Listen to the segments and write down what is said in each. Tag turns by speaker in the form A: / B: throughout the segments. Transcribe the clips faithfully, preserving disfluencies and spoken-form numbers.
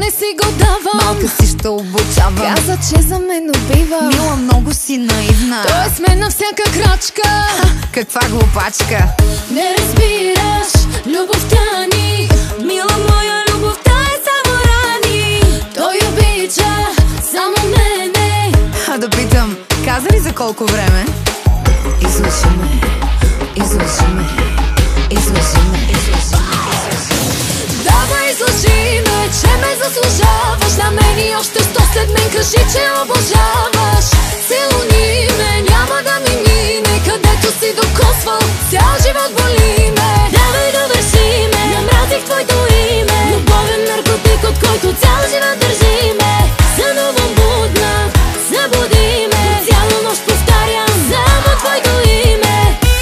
A: не си го давам.
B: Малка си ще обучавам.
A: Каза, че за мен убива.
B: Мила, много си наивна.
A: Той е с мен на всяка крачка.
B: Ха, каква глупачка.
A: Не разбираш любовта ни. Мила моя, любовта е само рани. Той обича само мене.
B: А да питам, каза ли за колко време? Излъжи ме, излъжи ме, излъжи ме, излъжи ме.
A: Давай, излъжи ме, че ме заслужаваш. На мен и още сто след мен кажи, че обожаваш. Целуни ме, няма да ми мине, където си докосвал, цял живот боли ме. Давай, довърши ме, намразих твоето име. Любовен наркотик, от който цял живот държи ме. Сънувам будна, събуди ме. Цяла нощ повтарям само твоето име.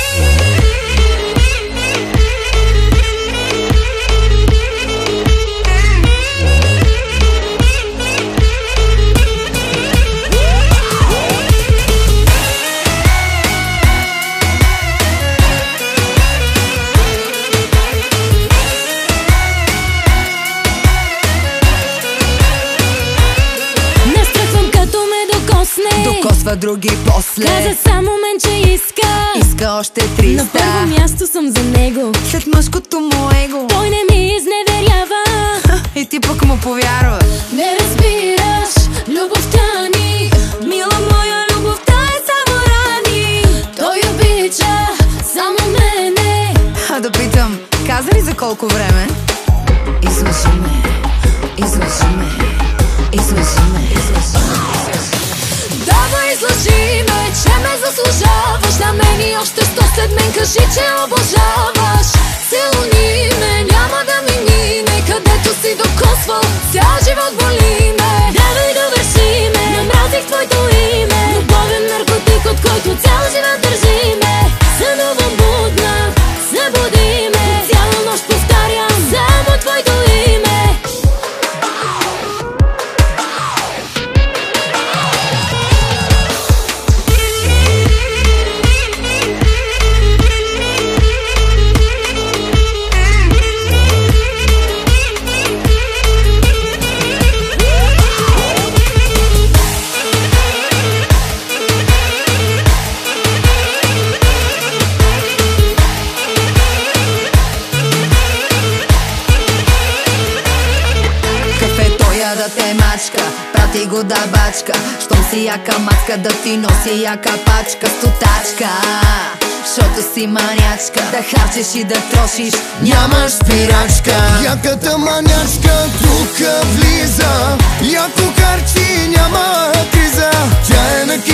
B: Докосва други после.
A: Каза само мен, че иска.
B: Иска още триста.
A: На първо място съм за него.
B: След мъжкото му его.
A: Той не ми изневерява.
B: И ти пък му повярва.
A: Не разбираш любовта ни. Мила моя, любовта е само рани. Той обича само мене.
B: А да питам, каза ли за колко време? Излъжи ме, излъжи ме, излъжи ме, излъжи ме.
A: Давай, излъжи ме, че ме заслужаваш. На мен и още сто след мен кажи, че обожаваш. Целуни ме, няма да ми мине, където си докосвал, цял живот боли ме. Давай, довърши ме, намразих твоето име. Любовен наркотик, от който цял живот държи ме. Сънувам будна, събуди ме. Цяла нощ повтарям само твоето име.
B: Да те мачка, прати го да бачка. Щом си яка мацка, да ти носи яка пачка. Стотачка, шото си манячка. Да харчеш и да трошиш, нямаш спирачка.
C: Яката манячка тука влиза, яко харчи, няма криза. Тя е на